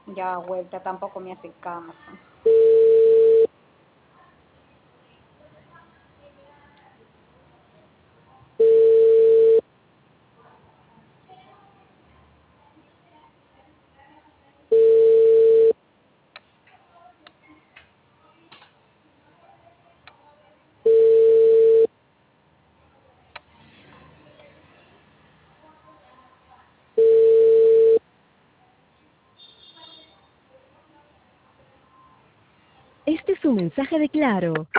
Ya vuelta tampoco me hace caso. Este es un mensaje de Claro.